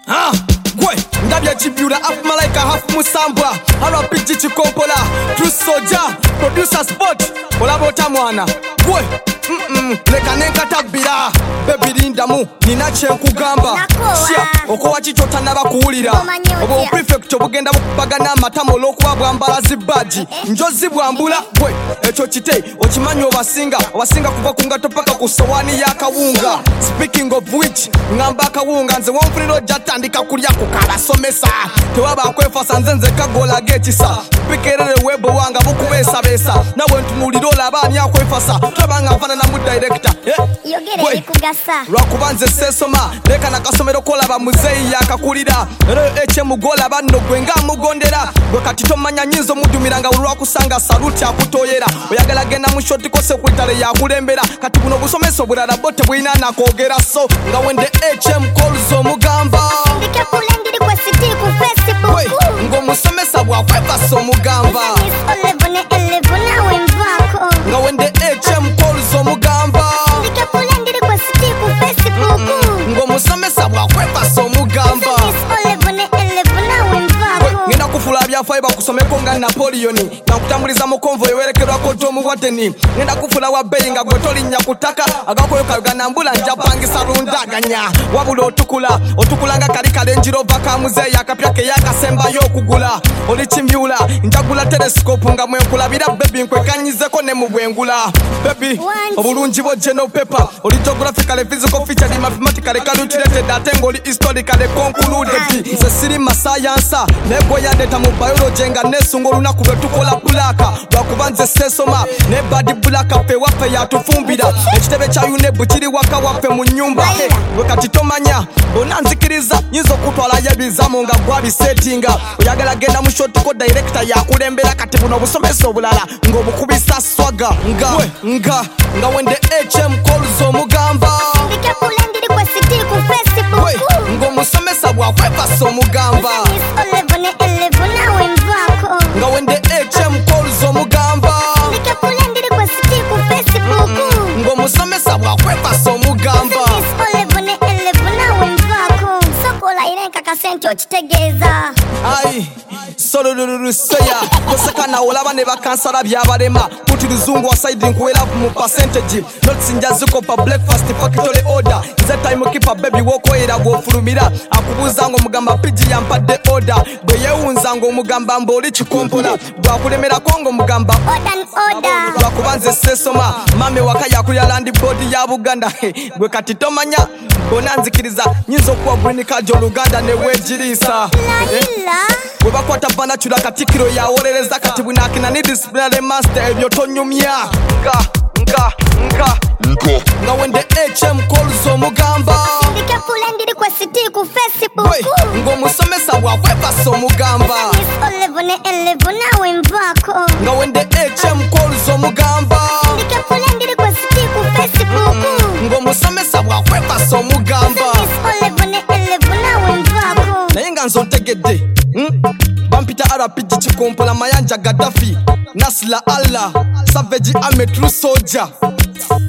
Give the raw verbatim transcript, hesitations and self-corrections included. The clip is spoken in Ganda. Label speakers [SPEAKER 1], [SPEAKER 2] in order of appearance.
[SPEAKER 1] Ah, gwe ndabye jibyula half malaika half musambwa R P G chikompola true soldier producer spot olabota mwana gwe mm -mm, leka nenkatabira baby lindamu nina kyenkugamba sya okowa kichota nabakuwulira obo prefect obugenda bukubagana amatama olwokuba bwambala zibaji njozi bwambula gwe ekyo kite okimanyi obasinga obasinga kuva ku ngato paka ku sowani y'akawunga speaking of which ngamba akawunga nze wonfulira ojja tandika kulya ku kabasomesa tewaba akwefasa nze nze kagolaga ekisa pikerere webo wanga bukubeesabesa nawe ntunulira olaba ani akwefasa tobanga nfaanana mu director
[SPEAKER 2] yogere ekugasa
[SPEAKER 1] lwakuba nze sesoma leka nakasomero kolaba muzeeyi yakakulira era ekyemugola banno gwe nga mugondera gwe kati tomanya nyinza omudumira nga olwakusanga saluti akutoyera oyagala genda mu shoti ko sekretary yakulembera kati buno busomesa obulala bo tebulina nakwogera so nga wende H M calls omugamba
[SPEAKER 2] ndike kulendiri kwa siti ku Facebook
[SPEAKER 1] ng'omusomesa bwakwebasa omugamba
[SPEAKER 2] olevone elevona wembako
[SPEAKER 1] nga wende H M calls omugamba
[SPEAKER 2] ndike kulendiri kwa siti ku Facebook
[SPEAKER 1] ng'omusomesa bwakwebasa omugamba
[SPEAKER 2] olevone elevona wembako
[SPEAKER 1] ngenda kufula byafaayo bakusomeko nga Napoleoni nakutambuliza mu konvoyi werekerwako omuwadeni ngenda kufula wa bbeeyi nga gwe tolinnya ku ttaka agakoyo kayogana mbula nja pangisa lundaganya wabula otukula otukula nga kali kalenjirova ka muzeeyi akapya ke yakasembayo okugula oli kimbyula njagula telescope nga mwenkulabira bebi nkwekanyizeko ne mu bwengula bebi obulungi bwo general paper oli geographical physical feature mathematical calculated ate ng'oli historical concluded nze siri masayansa negwe yandeta mu biology nga nesunga olunaku lwe tukola bulaka lwakuba nze sesoma ne badi bulaka ffe waffe yatufumbira ekitebe kya yunebu kiri waka waffe mu nnyumba bwe kati tomanya bona nzikiriza nyinza okutwalayo ebizamu nga gwabisetinga oyagala genda mu shotiko director yakulembera kati buno obusomesa obulala ng'obukubisa swaga nga nga nga wende H M calls omugamba
[SPEAKER 2] ndike kulendiri kwa siti ku Facebook
[SPEAKER 1] ng'omusomesa bwakwebasa omugamba
[SPEAKER 2] olevone elevona wembako
[SPEAKER 1] nga wende H M calls omugamba
[SPEAKER 2] ndike kulendiri kwa siti ku Facebook
[SPEAKER 1] ng'omusomesa bwakwebasa omugamba
[SPEAKER 2] olevone elevona wembako sokola irenka kasenti okitegeeza
[SPEAKER 1] ai sololuluseya kosekana olaba ne bakansala byabalema puti luzungu wa side nkuwera mu percentage notes njaziko pa breakfast factory order nze time keeper baby wokoyera gwofulumira akubuuza ngo mugamba pigi yampadde order bwe yewunza ngo omugamba mboli kikompola bwakulemera kongo mugamba
[SPEAKER 2] order
[SPEAKER 1] lwakuba nze sesoma mame waka yakulya land board ya Buganda gwe kati tomanya bona nzikiriza nyinza okuwa green card oluganda ne wejirisa bwe bakwata bana chula katikiro yawolereza kati bwinakina ni disciplinary master ebyo tonyumya nga nga nga nga nga wende H M calls omugamba
[SPEAKER 2] ndike kulendiri kwa siti ku Facebook
[SPEAKER 1] ng'omusomesa bwakwebasa omugamba
[SPEAKER 2] olevone elevona wembako
[SPEAKER 1] nga wende H M calls omugamba
[SPEAKER 2] ndike kulendiri kwa siti ku Facebook
[SPEAKER 1] ng'omusomesa bwakwebasa omugamba
[SPEAKER 2] olevone elevona wembako
[SPEAKER 1] naye nga nze ontegedde bampita R P G chikompola mayanja Gaddafi Nasla Allah Savage Ame True Soldier